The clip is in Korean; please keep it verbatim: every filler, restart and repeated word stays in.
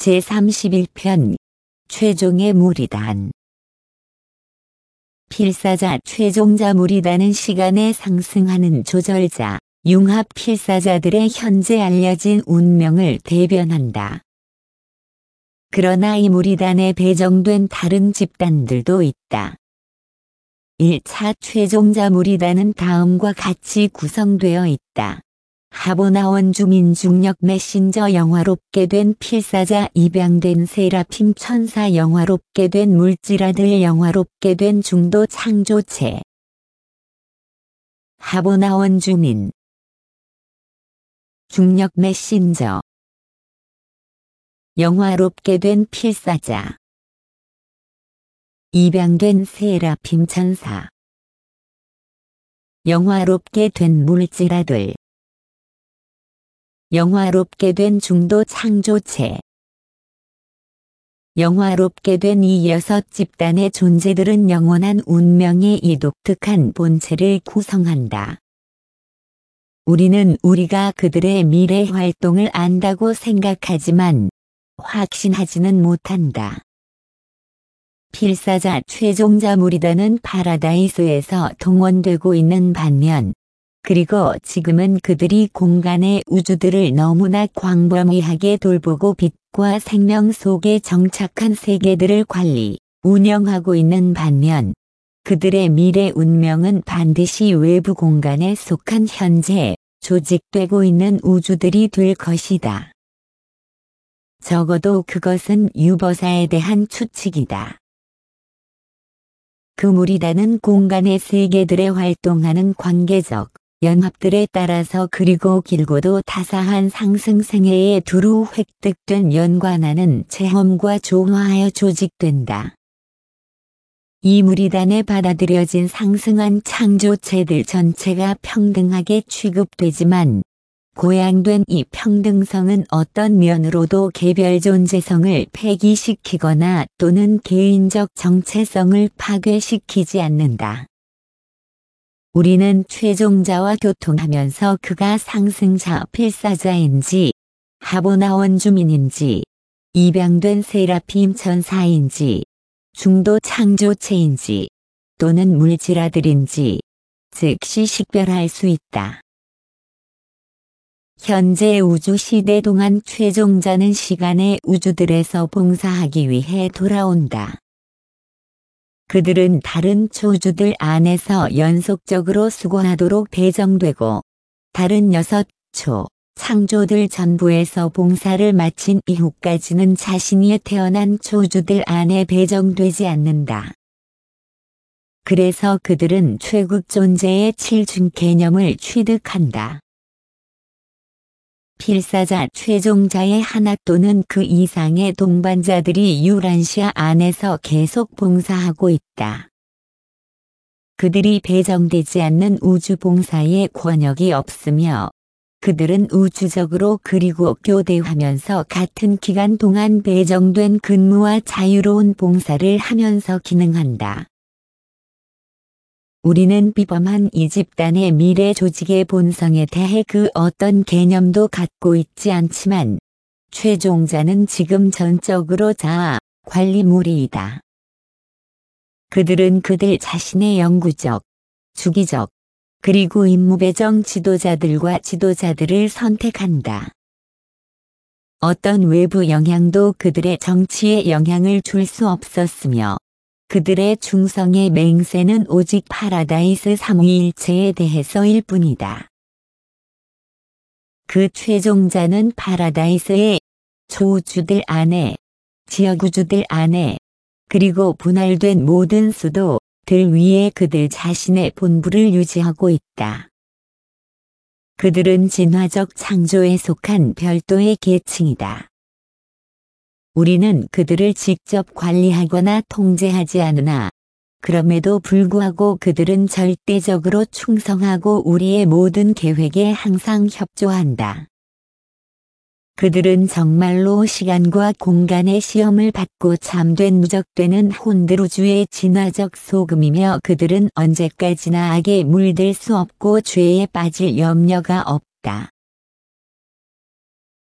제삼십일 편 최종의 무리단. 필사자 최종자 무리단은 시간에 상승하는 조절자, 융합 필사자들의 현재 알려진 운명을 대변한다. 그러나 이 무리단에 배정된 다른 집단들도 있다. 일 차 최종자 무리단은 다음과 같이 구성되어 있다. 하보나원 주민 중력 메신저 영화롭게 된 필사자 입양된 세라핌 천사 영화롭게 된 물질아들 영화롭게 된 중도 창조체. 하보나원 주민 중력 메신저 영화롭게 된 필사자 입양된 세라핌 천사 영화롭게 된 물질아들 영화롭게 된 중도 창조체. 영화롭게 된 이 여섯 집단의 존재들은 영원한 운명의 이 독특한 본체를 구성한다. 우리는 우리가 그들의 미래 활동을 안다고 생각하지만 확신하지는 못한다. 필사자 최종자 무리단은 파라다이스에서 동원되고 있는 반면 그리고 지금은 그들이 공간의 우주들을 너무나 광범위하게 돌보고 빛과 생명 속에 정착한 세계들을 관리, 운영하고 있는 반면 그들의 미래 운명은 반드시 외부 공간에 속한 현재 조직되고 있는 우주들이 될 것이다. 적어도 그것은 유버사에 대한 추측이다. 그 무리단은 공간의 세계들에 활동하는 관계적 연합들에 따라서 그리고 길고도 타사한 상승생애에 두루 획득된 연관하는 체험과 조화하여 조직된다. 이 무리단에 받아들여진 상승한 창조체들 전체가 평등하게 취급되지만 고양된 이 평등성은 어떤 면으로도 개별 존재성을 폐기시키거나 또는 개인적 정체성을 파괴시키지 않는다. 우리는 최종자와 교통하면서 그가 상승자 필사자인지, 하보나원 주민인지, 입양된 세라핌 천사인지, 중도 창조체인지, 또는 물질아들인지, 즉시 식별할 수 있다. 현재 우주 시대 동안 최종자는 시간의 우주들에서 봉사하기 위해 돌아온다. 그들은 다른 초주들 안에서 연속적으로 수고하도록 배정되고 다른 여섯 초 창조들 전부에서 봉사를 마친 이후까지는 자신이 태어난 초주들 안에 배정되지 않는다. 그래서 그들은 최국 존재의 칠중 개념을 취득한다. 필사자 최종자의 하나 또는 그 이상의 동반자들이 유란시아 안에서 계속 봉사하고 있다. 그들이 배정되지 않는 우주 봉사에 권역이 없으며 그들은 우주적으로 그리고 교대하면서 같은 기간 동안 배정된 근무와 자유로운 봉사를 하면서 기능한다. 우리는 비범한 이 집단의 미래 조직의 본성에 대해 그 어떤 개념도 갖고 있지 않지만 최종자는 지금 전적으로 자아 관리무리이다. 그들은 그들 자신의 영구적, 주기적, 그리고 임무배정 지도자들과 지도자들을 선택한다. 어떤 외부 영향도 그들의 정치에 영향을 줄 수 없었으며 그들의 충성의 맹세는 오직 파라다이스 삼위일체에 대해서일 뿐이다. 그 최종자는 파라다이스의 초우주들 안에, 지역우주들 안에, 그리고 분할된 모든 수도들 위에 그들 자신의 본부를 유지하고 있다. 그들은 진화적 창조에 속한 별도의 계층이다. 우리는 그들을 직접 관리하거나 통제하지 않으나 그럼에도 불구하고 그들은 절대적으로 충성하고 우리의 모든 계획에 항상 협조한다. 그들은 정말로 시간과 공간의 시험을 받고 잠든 누적되는 혼드루주의 진화적 소금이며 그들은 언제까지나 악에 물들 수 없고 죄에 빠질 염려가 없다.